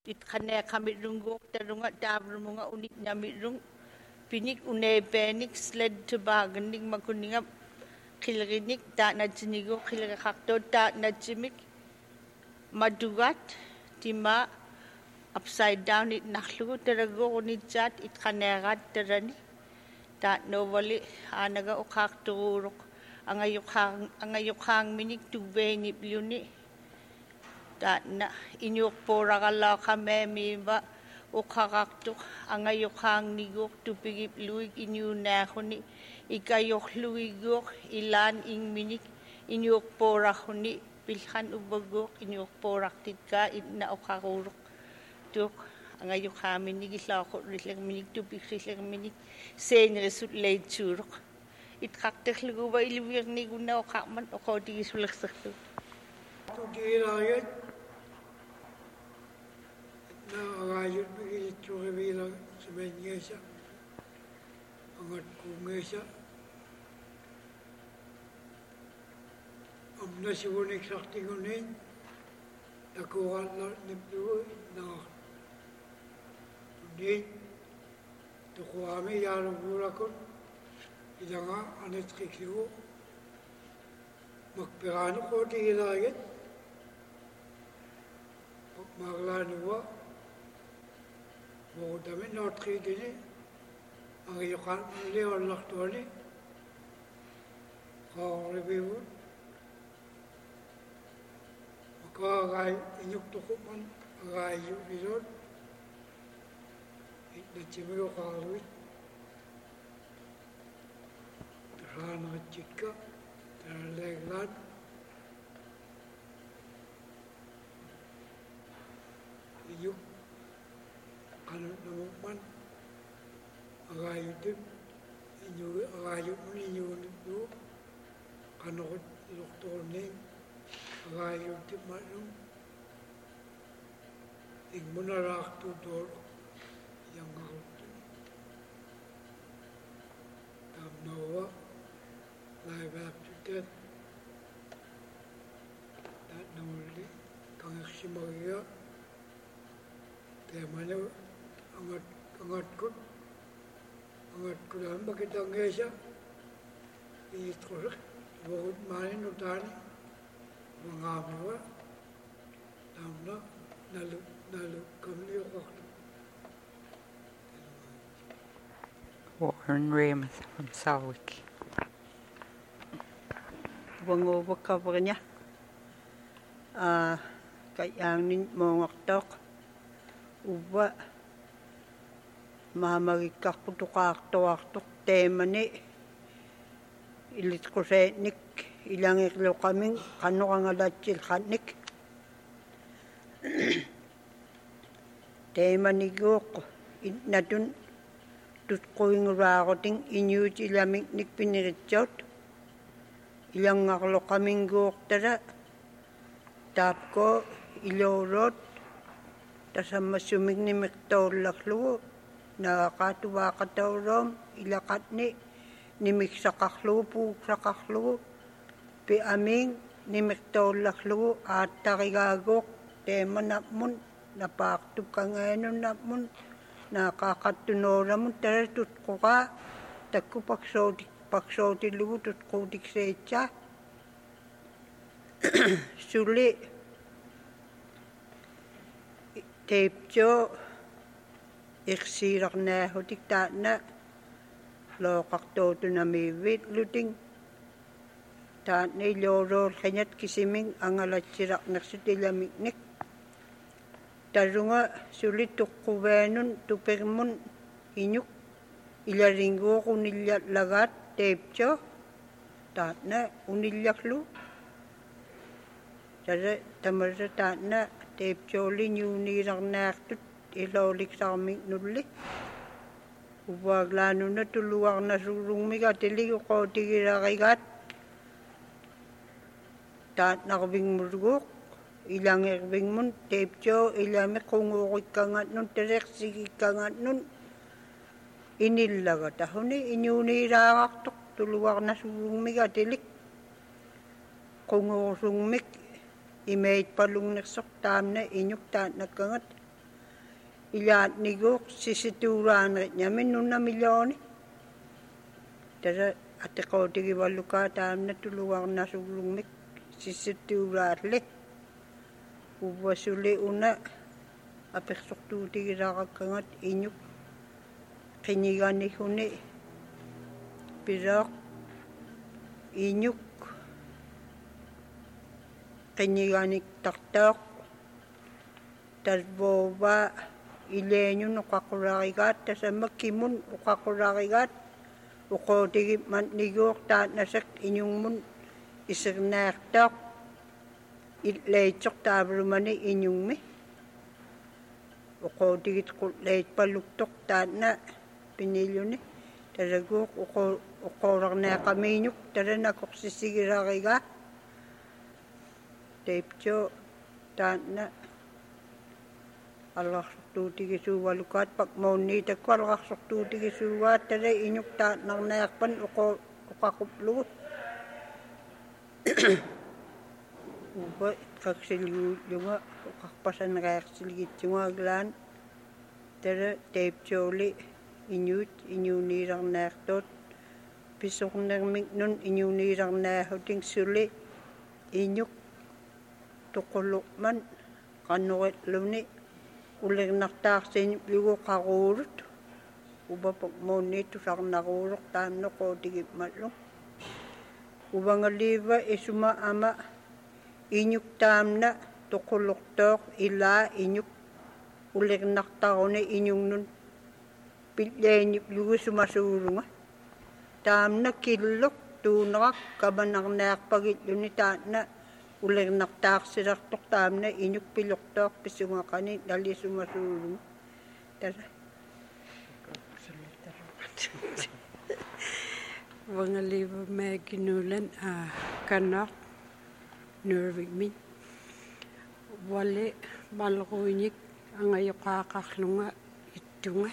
Itkane kami rungok terunga dabrunga unik nyami rung pinik une penik sled tebagenik makuninga kilrinik ta na jinigo kilrakto ta na jimik madugat tima upside down it nakhlugu terago unijat itkanerat terani ta novali anaga ukhak turuk angayukhang minik tubeni bliuni ta na inyuk poragala kame miba ukhakaktuk angayukhang niguk tupigip luig inyu nakhuni ikayok luiguk ilan ing minik inyuk porahuni pilhan ubaguk inyuk poraktika na ukhakuruk tuk angayukhang minik islako risleg minik tupig risleg minik sen resut leituruk itkaktek luguba ilibir niguna ukhakman ukodi isulaksak Tukilayat na agayot magigit yung kabilang sa menyesa, angat kumesa, amna sibunik saktingunin, nakuha na nipluwi na tunin, tukuhami yarang burakon, idanga anit kikiwo, magpirano ko tikilayat, maglanuwa, mo dami not kigini, ang iyokan leon laktoni, kauribiwun, magkagay inyok tukupan, agay yung bilon, itnachimiyo karuit, tarana chika, taraleglan, inyok kanut namuman agayutim inyo agayut mo ninyo nito kanukot doktor ning agayutim manong igmunarak tudor yang ngautin tamnawa live up to death that normally kangaksimagya temanya angat ko lang bakitang ngesa iitrusik bukod manin utani mga amiwa tamna nalu kami yung Warren Ramus from Salwick. Wango bakabra niya kayang nin mongak tok uba mahamagikak putukak-tuwak-tuk temani ilit ko sa etnik ilang iklo kaming kano kang alatsil kanik temani gok natun tutkuing rakoting inyut ilamik nik piniritsot ilang aklo kaming gok tara tap ko ilorot tasama sumig ni Mektor laklo na katuwa katawrom ilakat ni miksakaklo po sakaklo pe aming ni Mektor laklo at takigagok tema napmun napaktub ka ngayon napmun nakakatunora mo taratut ko ka tagko paksoti lugo tutkutik sa etsa suli Teipjo iksirak na hutik ta na lokak toto na miwit luting ta na iloror kanyat kisiming ang alatsirak na sutilamiknik tarunga sulit tukkuwenun tupirmun inyuk ilaringgo kunilyat lagat teipjo ta na unilyaklu tara tamarsa ta na Teipjoli nyunirang naktut ilolik sa aming nuli. Uwag lano na tuluwag na surung migatili ko tigirakigat. Tat nakabing murgok. Ilang ekbing mun teipjo ilami kung ukit kangat nun terek sige kangat nun. Inilaga tahuni inyunirang aktok tuluwag na surung migatilik. Kung usung mik imait palung naksok tam na inyuk ta nakangat ilaatniguuq sisituulaanerit naminunna miljooni tasa atiqootigivallukaa taamna tuluarnasullugmik sisituulaalle uvvasuli una apersortuutigisaqakkangat iñuk qiniganiguni pisoq iñuk qiniganiktartooq tasvoova ileeñun uqaqularigaat tasamakkimun uqaqularigaat uqootigip matniguuq taatnasak iñungmun isirnaartooq illeitsoq taavrumani iñungmi uqootigit qulleitpalluktoq taatna piniljuni tasaguuq uqoorarneaqamiiñuk tasanakoqsissigisarigaa teipcho taatna алларсортуутигисуугалукаат пакмоонниитакку алларсортуутигисуугаат тала иñuk таатнарнаярпан уқақуплугу уба каксилгууллунга уқарпасанериарсилгитсугааглаан тала теипчооли иñuuniilарнаартуут писсорнермикнун иñuuniilарнаахутин сули иñuk тоқуллуман qannurilluни улернартаарсини лугоқаруулут убапок моонниитту сарнаруулоқ тааннеқоотигиммаллу увангалиива исума ама иñuk таамна тоқуллортооқ илаа иñuk улернартаруни иñугнун пиллээни лугусумасуулунга таамна киллоқ туунерак каманарнаарпагиллуни таанна улернартаарсилартоқ таамна иñuk пилортооқ писсунгақани налисумасуулум таса вангалива мэгинулан канақ нурвигмин вале малруиник ангайоқаақарлунга иттунга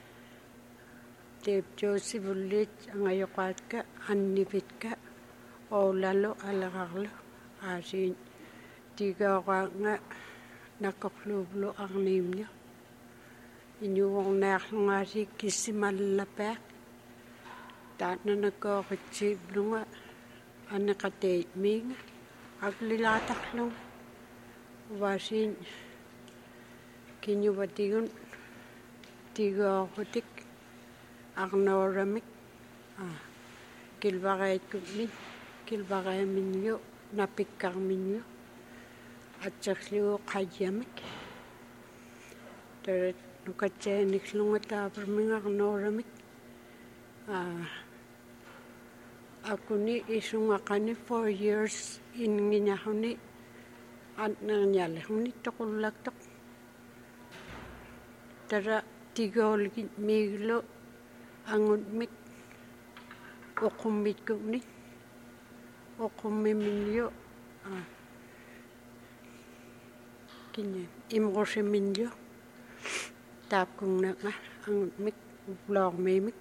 теипчоосивуллит ангайоқаатка аннипитка оолалу алерарлу аасиин тигаораанга накорлууплу арниимни инюорнаарлунгаасик киссималлапаа таатнанакооритсииблунга анеқатеит миинга аклилаатарлун ваасиин кинюватигун тигаорутик арноорамик килвараиткумми килварааминниу напиккарминниу атсерлуо қайямик тэрэ нукатсааниклунга таапермингарноорамик акуни исунгақани 4 years ингинахуни атнерниаллахуни тоқуллактоқ тара тигаолги миглу ангутмик оқуммиткуни оқуммиминниу кине имросиминниу таапкунгнага ангутмик блоормимик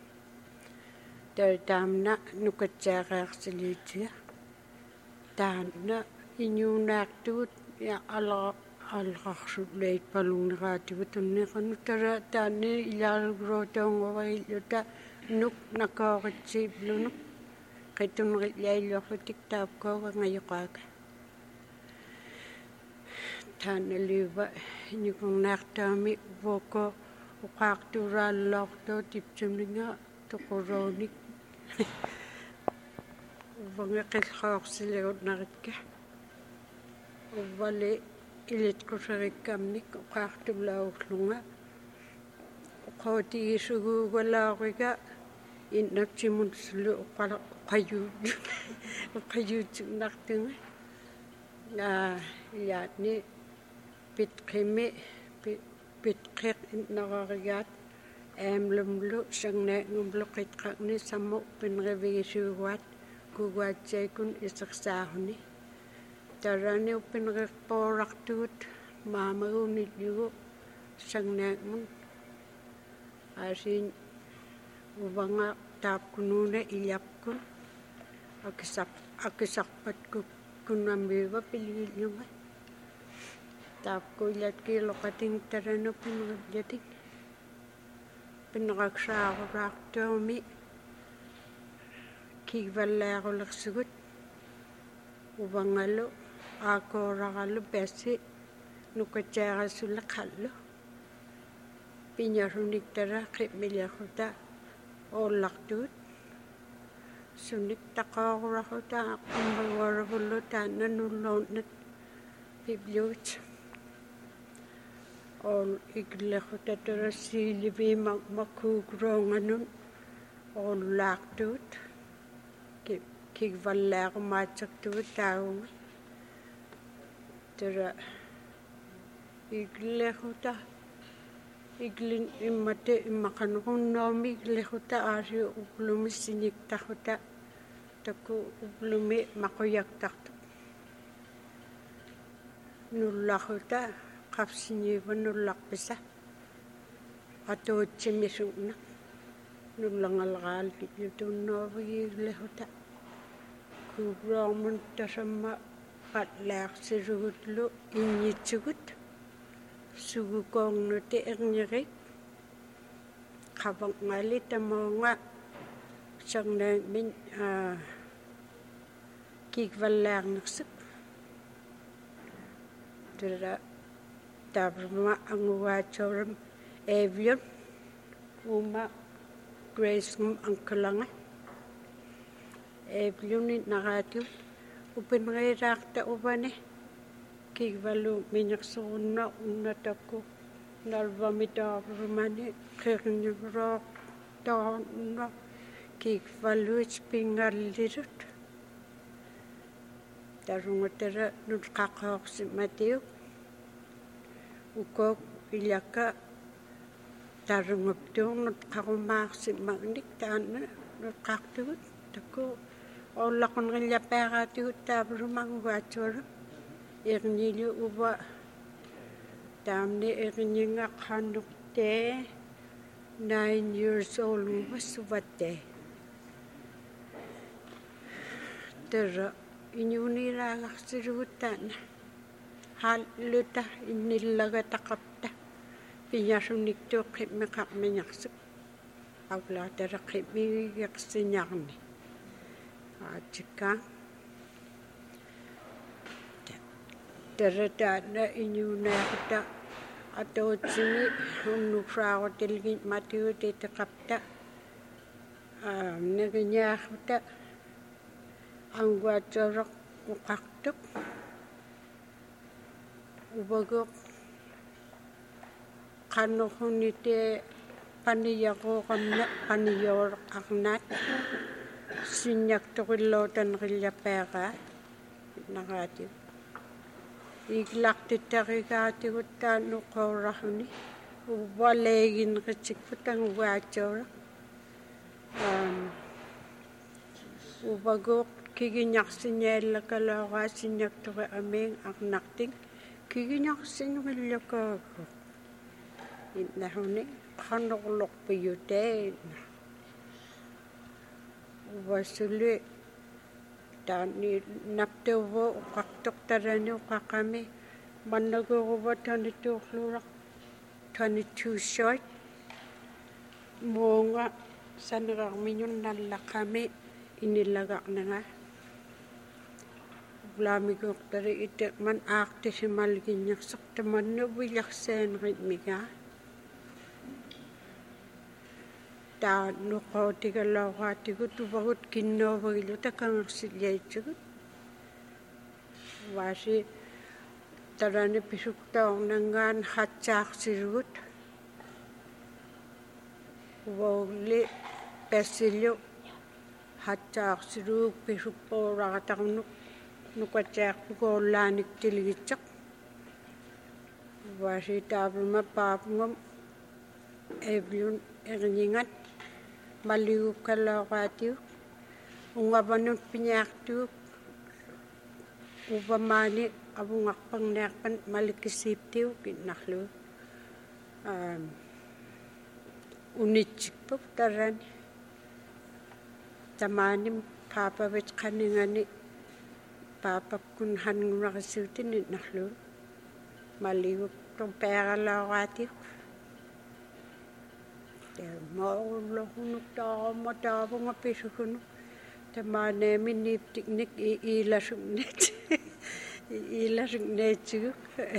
таамна нукатсаариарсилиитиа таанна инюунаартуут я алларсуллейт палунераатигу туннеқану тара таанни илaalugruutaunguvarilluta nuk nakooritsiiblunuk qittunerillailluarlutik taapkooga ngayoqaaka taanaliuva iñukornaartaami voko uqaartuuraallortoo tipsumlinga toquroonik vangeqillroorsiligutnarikka uvvali ilitkuserikkamnik uqaartullaulunga uqootigisuguugalaariga innaksimulsulu uqayuutsugnartunga yaatni pitqimi pitqiq innararigaat aamlumlu sangnaangumlu qitqaqni sammu pinrivigisuuguat kuguatsiakun isersaaruni tarani uppinrerpoorartugut maamaguunillugu sangnaangmun aasiin uvanga taapkunuuna iljaqkun akisarpatku kunnammiuva pilgillunga taapkuilat kiiloqating taranu pinrulyatik pinraqsaaquraartuumi kigvallaaqullersugut uvangalu aakooraqalu passi nukatsaaqassuleqallu piñarunik tara qimiliaquta oollartuut sunik taqaaquraquta qammaguarapullu taanna nulloonnat bibliut ol iglequta tara siiliviima makkuukuroonganun ollaartuut kigvallaaqumaatsartugut taagunga tara iglequta iglin immate immaqanuqunnaumi iglequta aasiu uplumissiniktarruta takku uplumi maquyaktartuq nullarruta qapsiniiva nullarpisa atuutsimisuunna nullangaleraalik yutunnoovigi iglequta kuugroormun tasamma qallaarsilugutlu inngitsugut sugukoornuti ernirik qavangali tamoonga sarnaammin kigvallaarnersuk tara taapama anguvaatsoram Evion uma Gracegum ankalanga Evionit naraatiut upinreeraarta uvane kigvalu minnersurunna unnatakku nalvamitaarumani qirnivroor taarunna kigvaluit pingallilut tarungatara nutqaqaorsimatiuk ukok ilaka tarungaptuurnut qarumaarsimagnik taanna nutqaartugut takku ollaqunrillapaaraatigut taavalumanguvaatsuaram ernilu uva taamni erningaqqannuqtee 9 years old uvassuvattee tara iñuunilaagarsilugut taana halluta innillagataqapta piñasuniktuuq qimmiqarmiñarsuk aulaatara qimmigigersiñarni aatikkaa tara taana iñuunaaruta atuutsimi unnuksaarutilgin matiutiteqapta negiñaaruta anguatsoreq uqartuq uvaguq qannorunite paniyaquuqamna paniyooreqarnaat sinñaktoqillootaneqillapaaqaa naraati iglartittarigaatigut taannuqoorraruni uvaleeginritikput anguvaatsoreq uvaguq kigiñarsiñaallakaloora sinñaktori amiin arnarting kigiñarsiñuqillakaagu innahuni qannorlorpiyutee uvasuli taani naptuvu uqartoqtalani uqaqami mannaguruva tanituurluraq 22 short muunga sanerarmiñun nallaqami inillagaqnanga ulaamiguuqtari iteqman aartisimalgiññerseq tamannu villarsaaneritmigaa taannuqootigalooraatigut uvagut kinnoovagillu takangersilliaitsugut vaasi tarani pisuktaornangaan hatsaarsilugut uvaulli passillu hatsaarsiluuk pisuppooraqatarnuk nukatsaarpukoollaanik tilgitseq vaasi taavama paapungam Evion erningat maligukkallooraatiuk ungavanut piñaartuuk uvamaani avungarparniarpan malikisiiptiuk innarlugu unitsikpuk tarani tamaanim paapavit qaningani paapapkun hanngunarisuutin innarlugu maligu tumpeeralaaraatiuk maullohunuk taamataavunga pisukunu tamaaneeminniiptiknik iilasugneetsiguk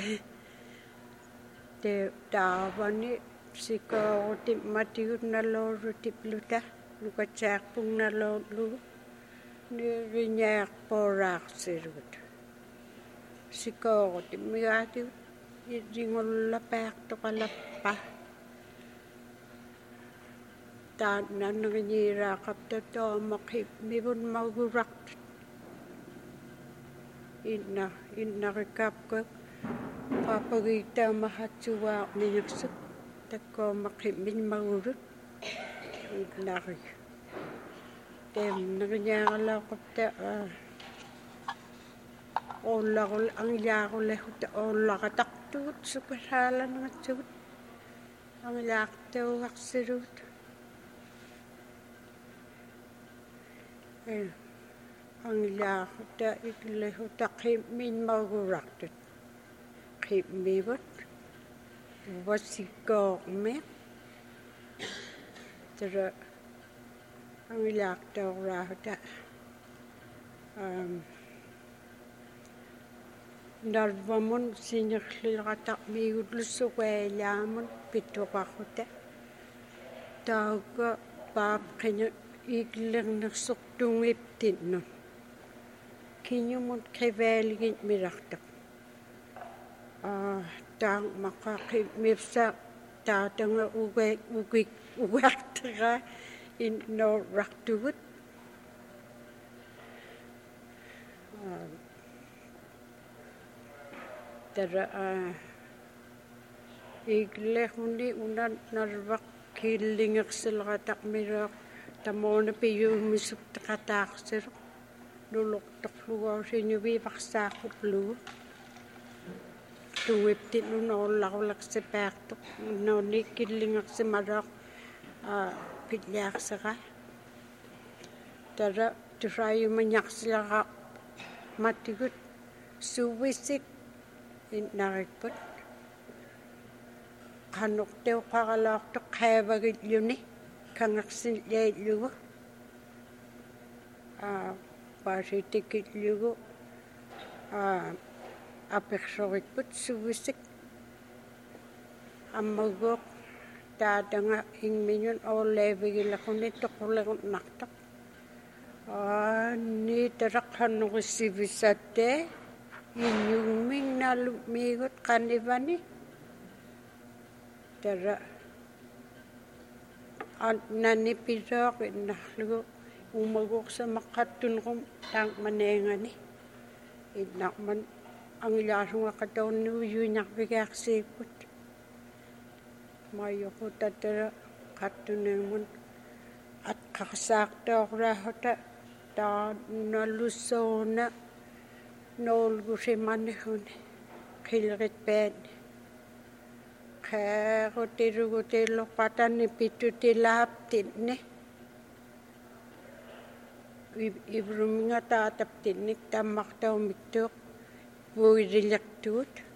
te taavani sikoorutim matigut naloorutipluta lukatsiarpung naloorlugu niriñaarpooraarsirugut sikoorutim migaatigut iringullapaartoqalappa taannaneriñiiraaqapta toomaqi mivun maguraqtut innarikkaapkak qaapagiittaamahatsugaarniñursuk takkoomaqi minmagulut innari teemneriñaaralaaqapta oollarul angilaarulehutta oollarataqtugut supasaalanangatsugut angilaartaugarsilugut angilaarta iklehuta qimminmagurartut qimmivut vasikkoorme tara angilaartauraahuta narvamun sinirlilrataqmiigullussuqailaamun pittuqarruta taauka paapqina iiklernersortungiptinnun kinyumut qivaaligit mirartaq taangmaqaqi mipsa taatanga ugaartera innoorrartugut tara iikleruni unan narvaq kiillingersilrataqmireeq tamoona piyuumissuktaqataarsiruq lulortorluguusiñuviivarsaaquplugu tuiptinun oollarulaksipaartoq nooni killingersimaloq pilliarsera tara tusayumañarsilara matigut suuvissik innarikput qanorteuqaralaortoq qaavagilluni kangersilliallugu paasitikillugu apersorikput suuvissik ammaguoq taatanga ingmiñun oolleevigilaquni toqulerunartaq ni taraqhannorissivissatee innyugmingnalu miigut qanivani tara nanipisooq innarlugu umaguursamaqqattunrum taangmaneengani innarman angilaasungaqatoorniuyuinarvigaarsiipput maayuqutatara qattuneemun atqarsaartooraahuta taannalussoona noolgusimanihuni qilritpaani qeerutilugutilluqatanni pittutilaaptinni ibruminga taataptinnik tammartaumiktuuq vuirillertugut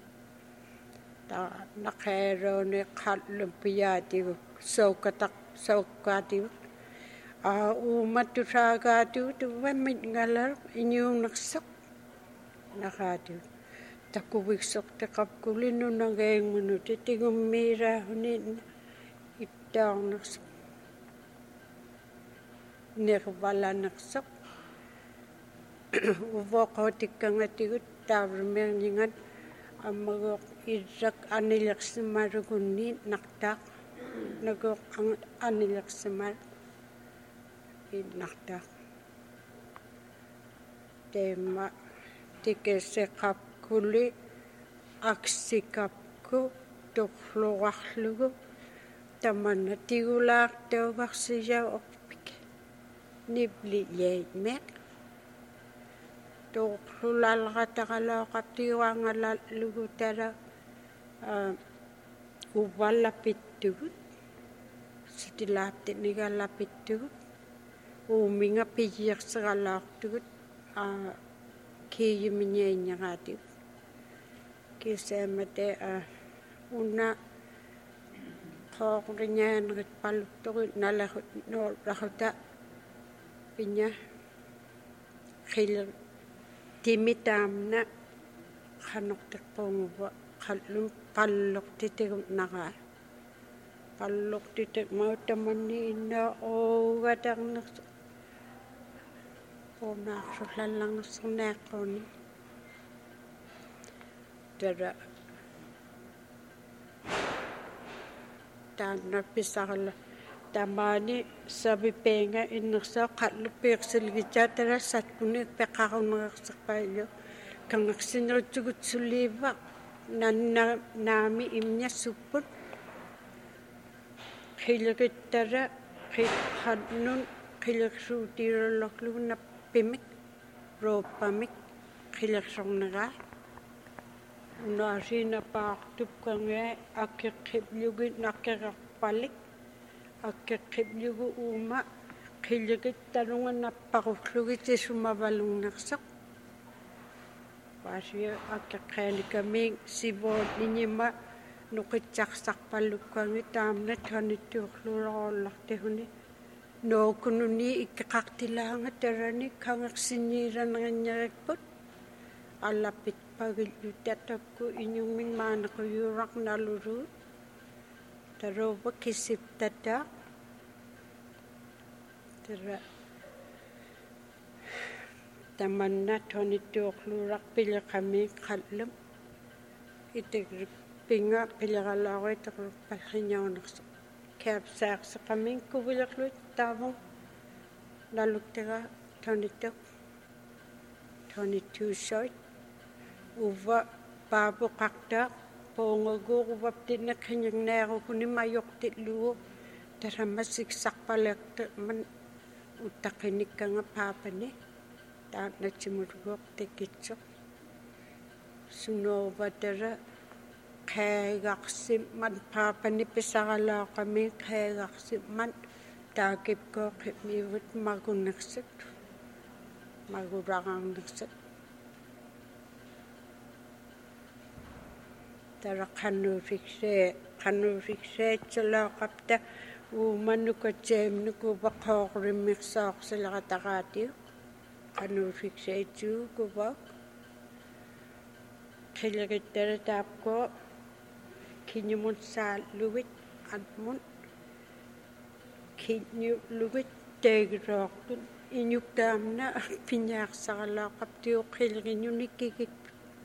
naqeeruuni qallupiyaatigu soukkaatigut uumattusaagaatigut uvammit ngalaruq iñuunnersoq naqaatigut takuviksorteqapkulinnunageengmunuti tigummiiraahuniinna ittaornersoq nirvalanersoq uvoqotikkangatigut taavrumiarningat аммагоқ иррак анилерсималугунни нартаақ нагоқ анилерсимал иннартаақ темма тикессеқапкули аксикапку торлуарлугу таманна тигулаартаугарсижаа орпик ниблияимеқ торлулалратаралаоқаптигуангалаллугу тала уваллапиттугут ситилааптинигаллапиттугут ууминга пиерсералаартугут кииминиаиннераатиг кисаамате уна хоорингаанерит паллуттори налахут нооллахута пиня хил тимитаамна ханортарпуунгува қаллум паллортитигут нараа паллортитик маутаманни иннаа оогатернерс онаарсуллаллангерсернааққуни тара тааннапписарла тамаани савипеенга иннерсаа қаллуппиерсилгитаа талассаткуни пеқарунерерсерпаилу кангерсинерутсугут сулиива нанна наами имняссуппут хилегиттара ханнун хилерсуутиираллорлугунаппимик рооппамик хилерсорнераа унаасинапаартупкангаа аккеққиблугит наккерерпалик аккеққиблугу уума хилегитталунганаппарурлугити сумавалунгерсеқ васиа аккеққааникамиин сивоот нинима нуқитсарсарпаллукканги таамна таниттуорлуулерооллартигуни ноокунуни иккеқартилаанга тарани кангерсиннииланерингерикпут аллаппит пагиллутатакку инюммин маанеқуюурарналулуут таруупа кисиптата тара таманна таниттуорлууларпилеқами қаллам итэгрип пинга пилералааруитерпаллиняунерсо каапсаарсеқамин кувилерлут тааву налуттера таниттак танитtuussait ува паапоқартаа поongagууруvaптинна кингнаарукуни майортиллугу тараммассиксарпалерта ман уттақиникканга паапани тааннатсимулугоқ таккитсо сунооватара каагарсимман паапани писаралаақами каагарсимман таакипкооқи миувут магуннерсат магураарнерсат тара каннуфиксеатсалаақапта ууманнукатсаамнуку ваққоорриммерсаорсилератараатиу каннуфиксеатсуу кувак хилериттара таапко кинимунсааллугит анмун киннюлугит таагероортун инюктаамна пиниарсаралаақаптиу хилеринюниккигит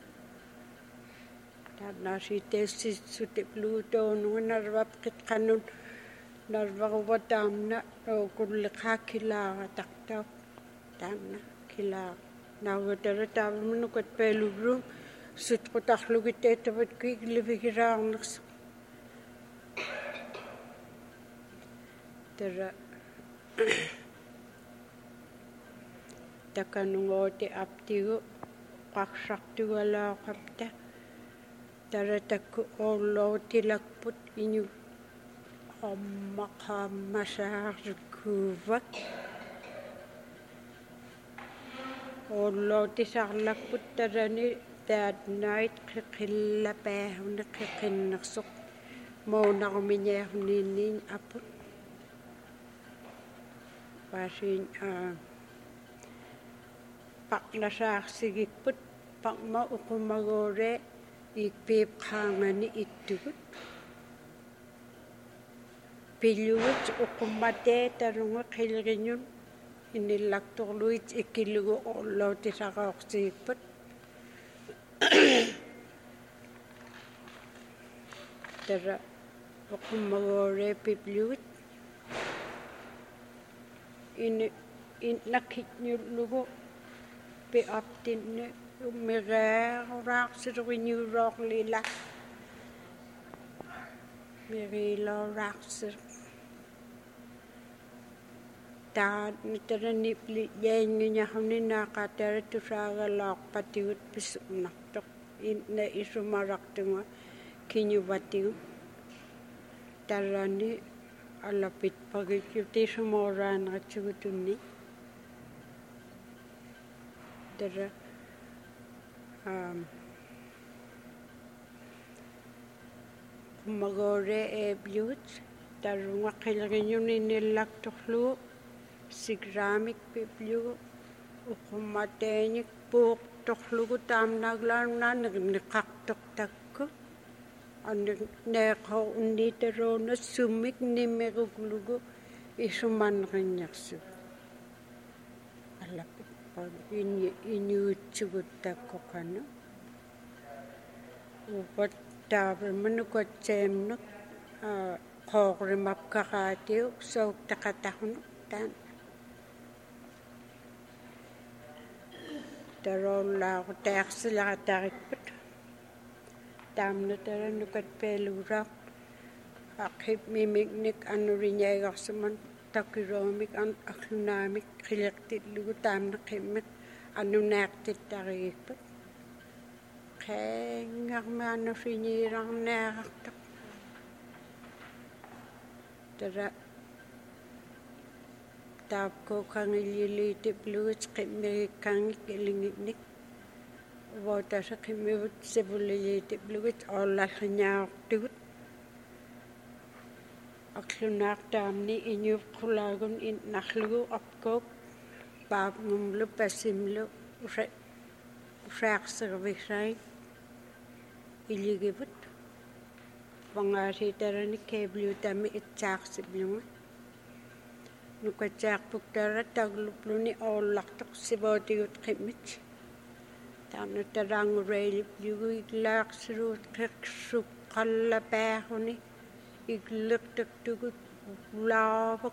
тааннааситаасситсутиплуутоонугунарвапқит қаннут нарваруватаамна оокуллекааккилааратартаа таанна килаа наугатара таавамнукат паалувлу сутқутарлугит таатават кигливигилаарнерс тара таканунгооти аптигу қарсартугалаақапта таратакку ооллоотилакпут иню аммақааммасаариккуувак ооллоотисарлакпут тарани таатнайт қиқиллапаахуне қиқиннерсоқ моонаруминиарнинниин аппут пасин пақласаарсигиппут пақма уқумагоре икпип хаангани иттугут пилуут уқумматээ тарунга қилеринун иниллакторлуит иккилугу орлоотисараорсигиппут тара уқуммагоре пиплуут ин наккитнюллугу пиаптинне уммераарсилуриниулоорлила мерилоораарсил таат нитеранипли яингиняхуниннаақатаратусаагалаарпатигут писсуннартоқ инна исумарартунга кинюватигу тарани аллапит пагиккутисумоораанератсугутунни тара kumagore biut tarunga qilriñuni nillaktorlu sigramik bibliu uqummateenik puuq torlugu taamnaglaarna niqaqtortakku neeqo unniteroona summik nimeruglugu isumanrinnersu allapit inyuutsuguttaqqoqanu upat taavimmanukatseemnuk qooqrimapkaqaatiu souktaqataqnuk taan tarollaaru taarsilaqatarikpat taamnatara nukatpeeluuraaq aqip mimiknik annuriñaigarsuman takiroomik aqlunaamik qiliqtillugu taamnaqimmat annunaaqtittariikpat qeengarma annuriñiirarnaaqartaq tara taapkoqangilliitiplugut qimmerikkangik ilingitnik uotasa qimmivut sivuliliitiplugut oollalliñaaqtugut aqlunaaqtaamni iñuuqqulaagun innarlugu apkook paapngumlu passimlu usaaqservisai iligivut vangaasiitarani keebliutami itsaaqsiblunga nukatsaaqpuktara taglupluni oollartoq sivootigut qimmit taanutaraangureiliplugu iklaaqsiruut qiqsuqqallapaaxuni igliqtaktugut ulaavak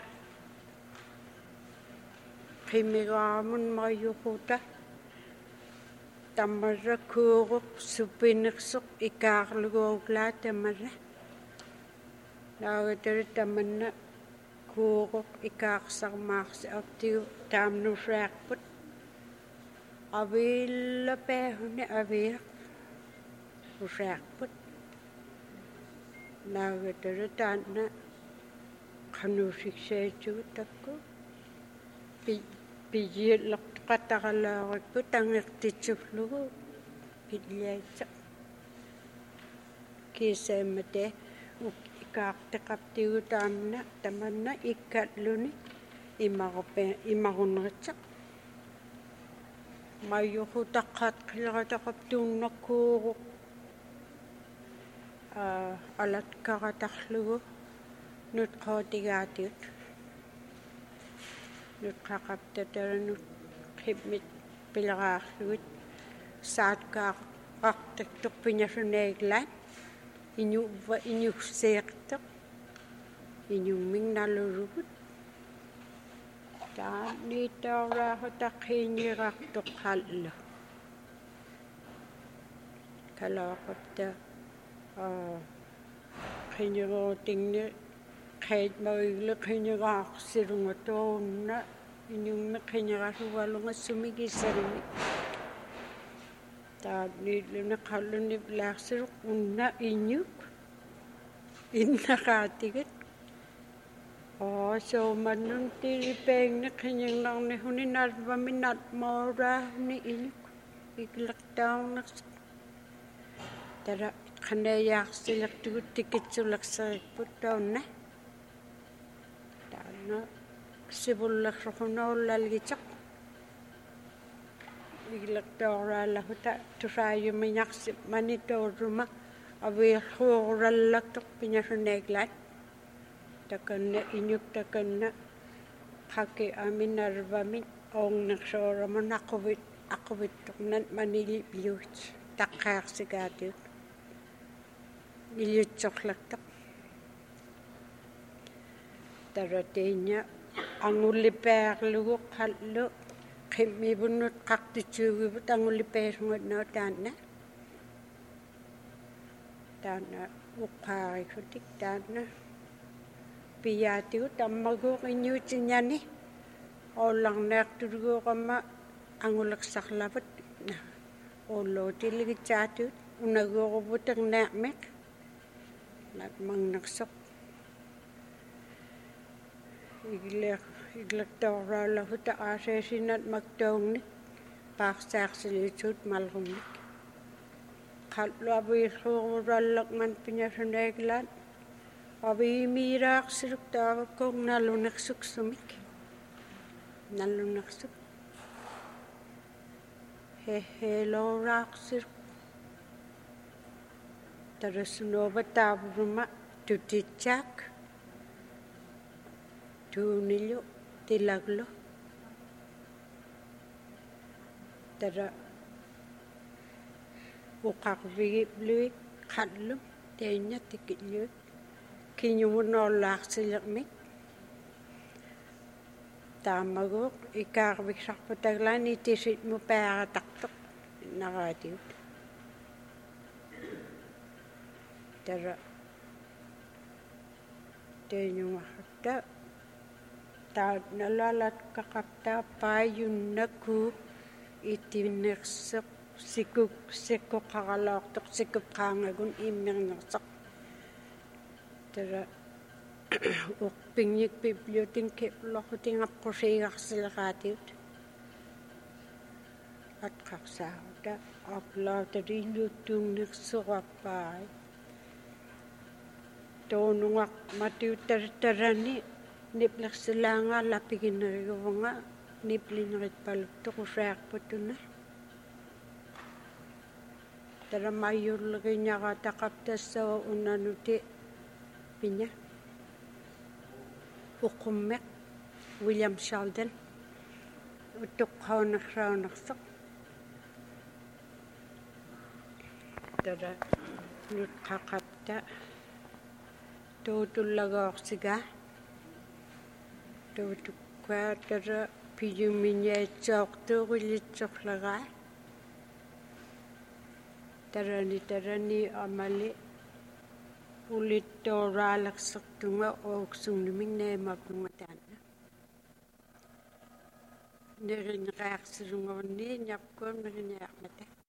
qimigaamun mayuquta tamarra kuuruq supinersuq ikaarluguuglaa tamarra naagatari tamanna kuuruq ikaarsarmaarsi aptiu taamnusaaqput aviillapaahuni aviiq usaaqput naagatari taanna qanuusiksaitugut takku pijiillertuqataqalaaqippu tangertitsuglugu pilliaitsa kiisaimate ikaarteqaptigu tamanna ikkatluni imaruneritsa mayuqutaqqaat qilqataqaptuunnakkuuruq alatkaqatarlugu nutqootigaatigut nutqaqaptataranut qimmit pileraarlugut saatkaaqartaktorpiñasuneeglaat iñuuseeqtaq iñummingnalurugut taaniitaaraaxutaqqiiñirartoq hallu kalaaqapta qiñiruutingni qeitmagigle qiñiraaqsirungatoonna iñummi qiñirasugalunga sumigisarimi taaniilluni qalluni laaqsiruq unna iñuk innaqaatigut soomannun tiripeegni qiñirnarnihuni narvami natmooraahuni iñuk igleqtaarnersuq tara qaneeyaaqsilertugut tikitsuleqserikput taunna taanna sivullerruqunoollalgitaq igleqtooraalahuta tusaayumiñaqsip manitooruma aviirruurallaktoq piñasuneeglaat takanna iñuk takanna qaki aminarvami oongnersoораmun aquvittornat manilipiuut taqqaarsigaatiut iljutsorlaqtaq taratiiña angullipaarlugu qallu qimmivunnut qaqtitsuugivut angullipaasunngunnaa taanna uqqaarikutik taanna piyaatigut ammaguuq iñuutiñani oollarneartuluguuqamma anguleqsarlavut oolluutiligitsaatigut unaguuruvuternaarmiq natmangnersoq igleqtooraalahuta aaseesinat maktoongnik paarsaarsilituut malrumnik qalluaviilluururallaqman piñasunaigilaat aviimiiraaqsiruk taavakkuq nallunersuksumik nallunersuk heheloraaqsiruk tarasunuuva taavuruma tutitsaak tuunillu tilaglu tara uqaqvigipluik qallu teenya tikilluik kiñumunollaarsilermik taamaguuq ikaarviksarputaglaani tisitmu paarataqtoq naraatiut tara teenyumarrakta taatnalalat kaqaptaa paayunnaku itinnerseq sikuk sikkuqaralaortoq sikupqaangagun immernerseq tara uqpingnik bibliotin kiploqutingaqqusиigarsileraatiut atqarsaaruta aqlautariilluuttuunnersuqappaai toonungaq matiuttarani niplersilaangaalla piginneriguvunga niplineritpaluttuq usaarputuna tara mayullegiñarataqaptassava unanuti piña uqummeq William Sheldon uttuqqaunerraunerseq tara nutqaqapta tuutullagoorsigaa tuutukkaa tara piyumiñaitsoortuurilitsorlagaa tarani amali ulittooraalersertunga uuksunnimik neemapnunga taanna nerineqaarsilungerni ñapkuun meriñaarmata